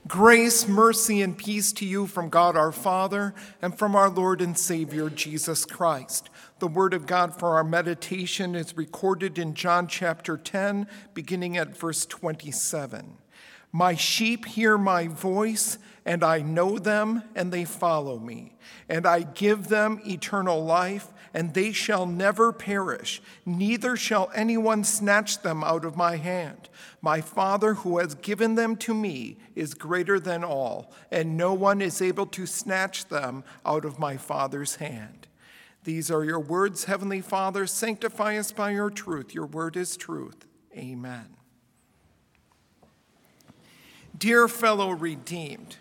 Grace, mercy, and peace to you from God our Father and from our Lord and Savior, Jesus Christ. The word of God for our meditation is recorded in John chapter 10, beginning at verse 27. My sheep hear my voice, and I know them, and they follow me. And I give them eternal life, and they shall never perish, neither shall anyone snatch them out of my hand. My Father, who has given them to me, is greater than all, and no one is able to snatch them out of my Father's hand. These are your words, Heavenly Father. Sanctify us by your truth. Your word is truth. Amen. Dear fellow redeemed,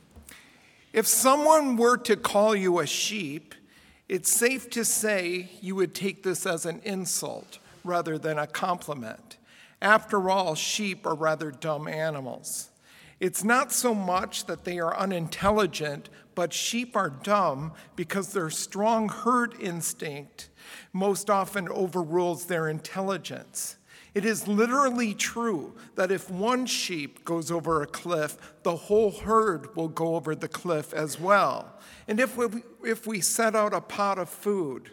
if someone were to call you a sheep, it's safe to say you would take this as an insult rather than a compliment. After all, sheep are rather dumb animals. It's not so much that they are unintelligent, but sheep are dumb because their strong herd instinct most often overrules their intelligence. It is literally true that if one sheep goes over a cliff, the whole herd will go over the cliff as well. And if we set out a pot of food,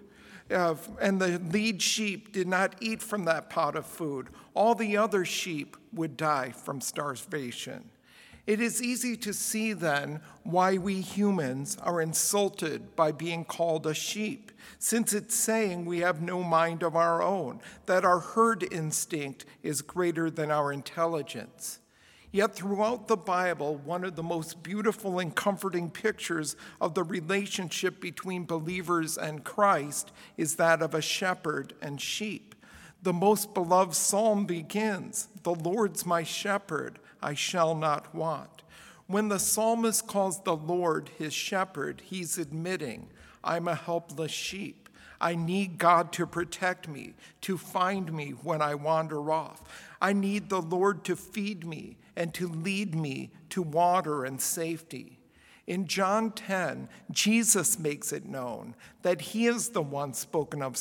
and the lead sheep did not eat from that pot of food, all the other sheep would die from starvation. It is easy to see then why we humans are insulted by being called a sheep, since it's saying we have no mind of our own, that our herd instinct is greater than our intelligence. Yet throughout the Bible, one of the most beautiful and comforting pictures of the relationship between believers and Christ is that of a shepherd and sheep. The most beloved psalm begins, "The Lord's my shepherd, I shall not want." When the psalmist calls the Lord his shepherd, he's admitting, I'm a helpless sheep. I need God to protect me, to find me when I wander off. I need the Lord to feed me and to lead me to water and safety. In John 10, Jesus makes it known that he is the one spoken of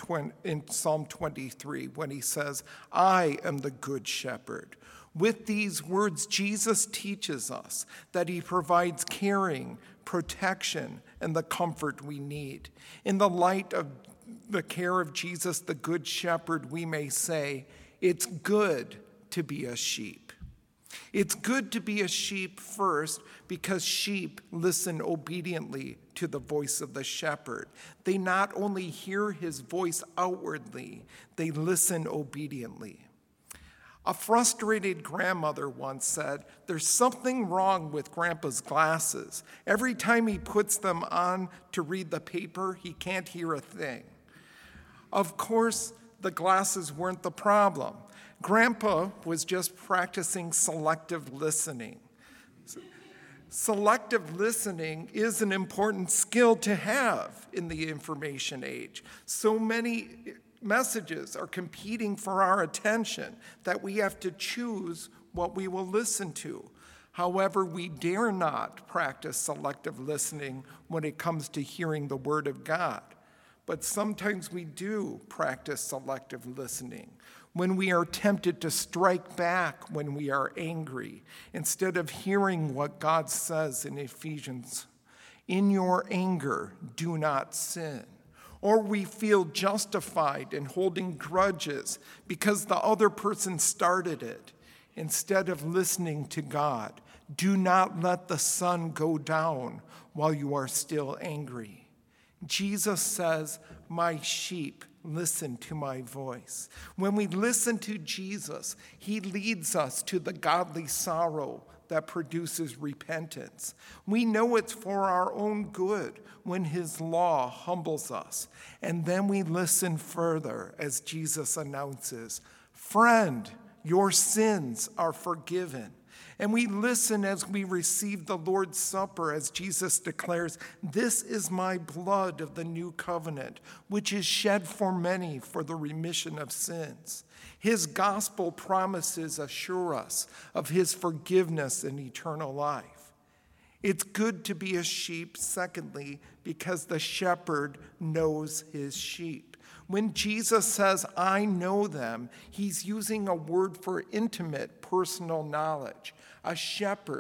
in Psalm 23 when he says, I am the good shepherd. With these words, Jesus teaches us that he provides caring, protection, and the comfort we need. In the light of the care of Jesus, the good shepherd, we may say, it's good to be a sheep. It's good to be a sheep first because sheep listen obediently to the voice of the shepherd. They not only hear his voice outwardly, they listen obediently. A frustrated grandmother once said, there's something wrong with Grandpa's glasses. Every time he puts them on to read the paper, he can't hear a thing. Of course, the glasses weren't the problem. Grandpa was just practicing selective listening. Selective listening is an important skill to have in the information age. So many messages are competing for our attention that we have to choose what we will listen to. However, we dare not practice selective listening when it comes to hearing the word of God. But sometimes we do practice selective listening when we are tempted to strike back when we are angry, instead of hearing what God says in Ephesians, in your anger, do not sin. Or we feel justified in holding grudges because the other person started it, instead of listening to God. Do not let the sun go down while you are still angry. Jesus says, my sheep listen to my voice. When we listen to Jesus, he leads us to the godly sorrow that produces repentance. We know it's for our own good when his law humbles us. And then we listen further as Jesus announces, friend, your sins are forgiven. And we listen as we receive the Lord's Supper as Jesus declares, this is my blood of the new covenant, which is shed for many for the remission of sins. His gospel promises assure us of his forgiveness and eternal life. It's good to be a sheep, secondly, because the shepherd knows his sheep. When Jesus says, I know them, he's using a word for intimate personal knowledge. A shepherd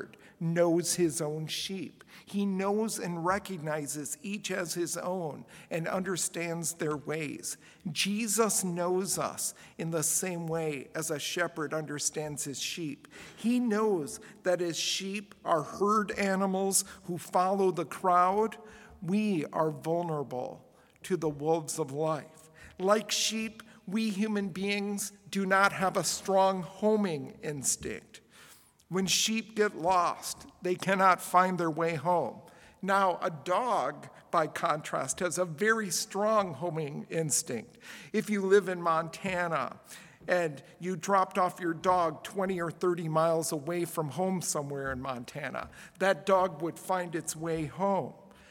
knows his own sheep. He knows and recognizes each as his own and understands their ways. Jesus knows us in the same way as a shepherd understands his sheep. He knows that his sheep are herd animals who follow the crowd. We are vulnerable to the wolves of life. Like sheep, we human beings do not have a strong homing instinct. When sheep get lost, they cannot find their way home. Now, a dog, by contrast, has a very strong homing instinct. If you live in Montana and you dropped off your dog 20 or 30 miles away from home somewhere in Montana, that dog would find its way home.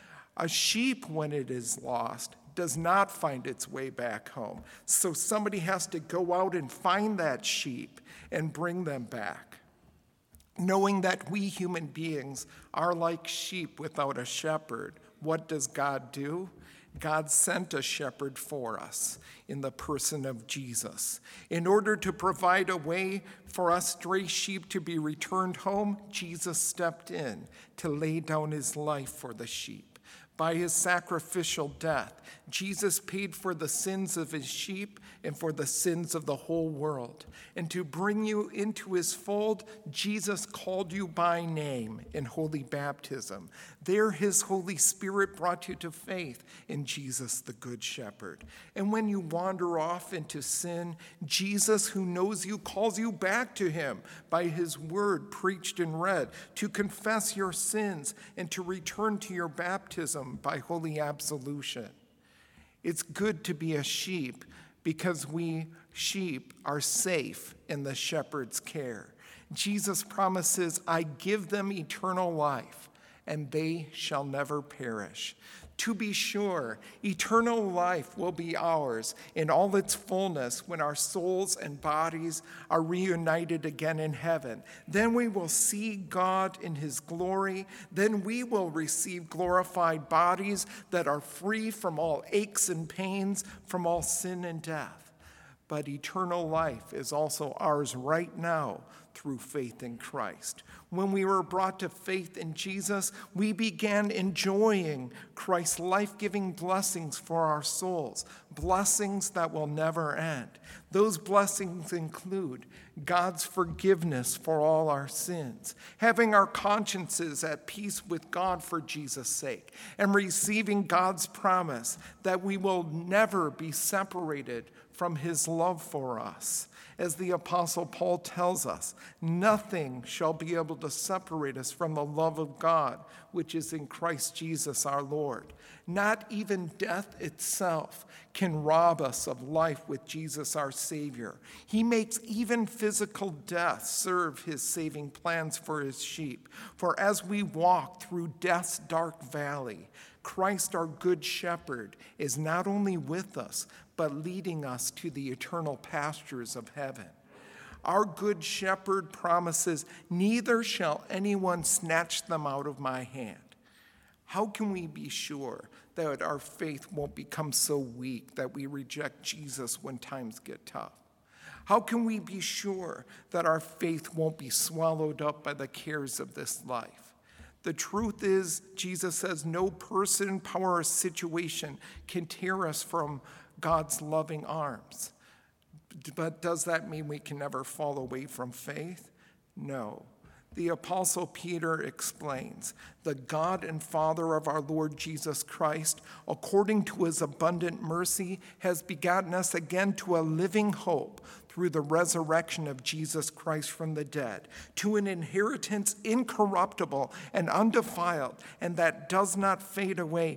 A sheep, when it is lost, does not find its way back home. So somebody has to go out and find that sheep and bring them back. Knowing that we human beings are like sheep without a shepherd, what does God do? God sent a shepherd for us in the person of Jesus. In order to provide a way for us stray sheep to be returned home, Jesus stepped in to lay down his life for the sheep. By his sacrificial death, Jesus paid for the sins of his sheep and for the sins of the whole world. And to bring you into his fold, Jesus called you by name in holy baptism. There his Holy Spirit brought you to faith in Jesus the Good Shepherd. And when you wander off into sin, Jesus, who knows you, calls you back to him by his word preached and read, to confess your sins and to return to your baptism by holy absolution. It's good to be a sheep because we sheep are safe in the shepherd's care. Jesus promises, I give them eternal life, and they shall never perish. To be sure, eternal life will be ours in all its fullness when our souls and bodies are reunited again in heaven. Then we will see God in his glory. Then we will receive glorified bodies that are free from all aches and pains, from all sin and death. But eternal life is also ours right now through faith in Christ. When we were brought to faith in Jesus, we began enjoying Christ's life-giving blessings for our souls, blessings that will never end. Those blessings include God's forgiveness for all our sins, having our consciences at peace with God for Jesus' sake, and receiving God's promise that we will never be separated from his love for us. As the Apostle Paul tells us, nothing shall be able to separate us from the love of God, which is in Christ Jesus our Lord. Not even death itself can rob us of life with Jesus our Savior. He makes even physical death serve his saving plans for his sheep. For as we walk through death's dark valley, Christ, our good shepherd, is not only with us, but leading us to the eternal pastures of heaven. Our good shepherd promises, neither shall anyone snatch them out of my hand. How can we be sure that our faith won't become so weak that we reject Jesus when times get tough? How can we be sure that our faith won't be swallowed up by the cares of this life? The truth is, Jesus says, no person, power, or situation can tear us from God's loving arms. But does that mean we can never fall away from faith? No. The Apostle Peter explains, the God and Father of our Lord Jesus Christ, according to his abundant mercy, has begotten us again to a living hope through the resurrection of Jesus Christ from the dead, to an inheritance incorruptible and undefiled, and that does not fade away,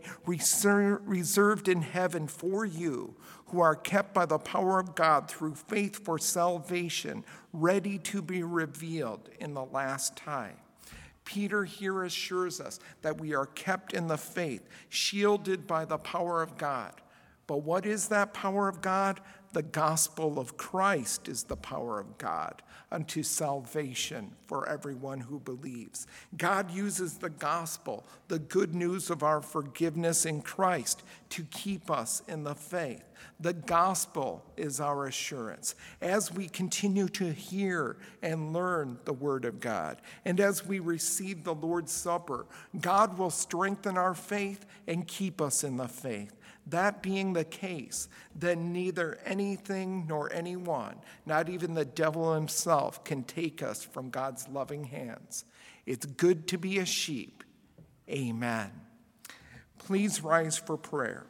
reserved in heaven for you, who are kept by the power of God through faith for salvation, ready to be revealed in the last time. Peter here assures us that we are kept in the faith, shielded by the power of God. But what is that power of God? the gospel of Christ is the power of God unto salvation for everyone who believes. God uses the gospel, the good news of our forgiveness in Christ, to keep us in the faith. The gospel is our assurance as we continue to hear and learn the word of God. And as we receive the Lord's Supper, God will strengthen our faith and keep us in the faith. That being the case, then neither anything nor anyone, not even the devil himself, can take us from God's loving hands. It's good to be a sheep. Amen. Please rise for prayer.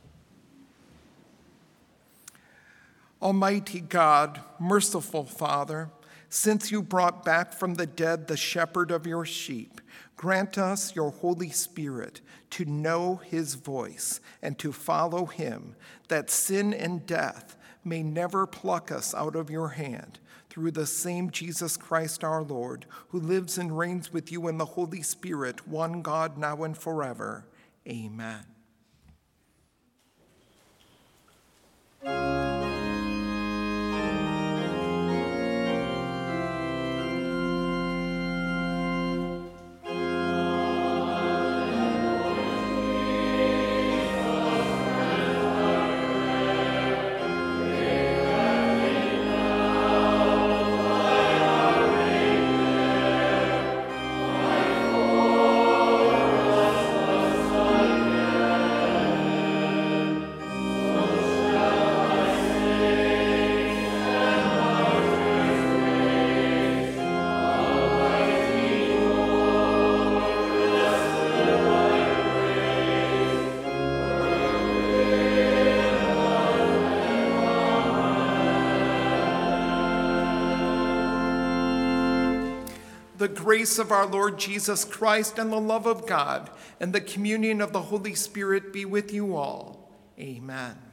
Almighty God, merciful Father, since you brought back from the dead the shepherd of your sheep, grant us your Holy Spirit to know his voice and to follow him, that sin and death may never pluck us out of your hand. Through the same Jesus Christ our Lord, who lives and reigns with you in the Holy Spirit, one God, now and forever. Amen. The grace of our Lord Jesus Christ and the love of God and the communion of the Holy Spirit be with you all. Amen.